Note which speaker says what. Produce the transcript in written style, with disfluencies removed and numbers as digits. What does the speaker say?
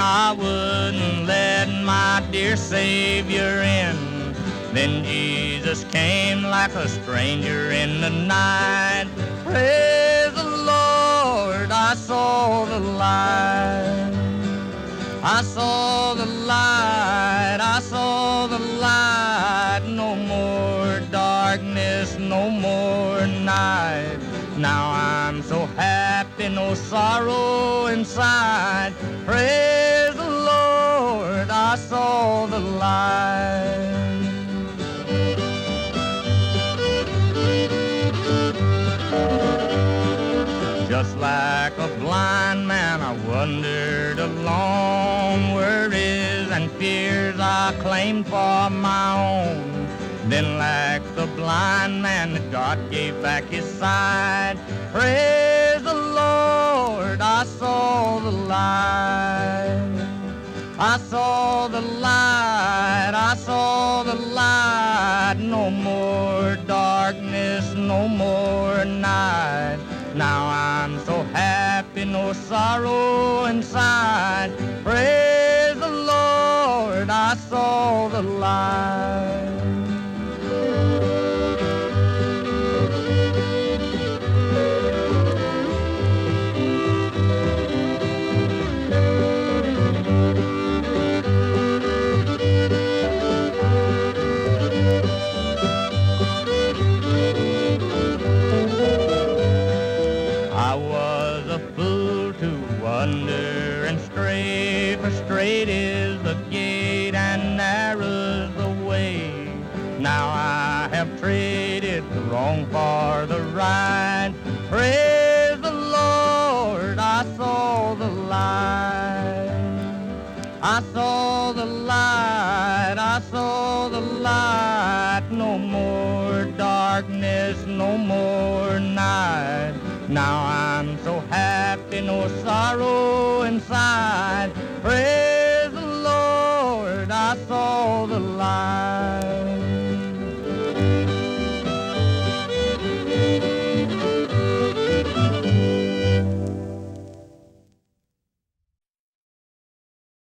Speaker 1: I wouldn't let my dear Savior in. Then Jesus came like a stranger in the night. Praise the Lord, I saw the light. I saw the light, I saw the light. No more darkness, no more night. Now I'm so happy, no sorrow inside. Praise the Lord, I saw the light. Just like a blind man, I wandered along, worries and fears I claimed for my own. Then like the blind man, God gave back his sight. Praise the Lord, I saw the light. I saw the light, I saw the light. No more darkness, no more night. Now I'm so happy, no sorrow inside. Praise the Lord, I saw the light. I was a fool to wander and stray, for straight is the gate and narrow's the way. Now I have traded the wrong for the right. Praise the Lord, I saw the light. I saw the light, I saw the light. No more darkness, no more night. Now I'm so happy, no sorrow inside. Praise the Lord, I saw the light.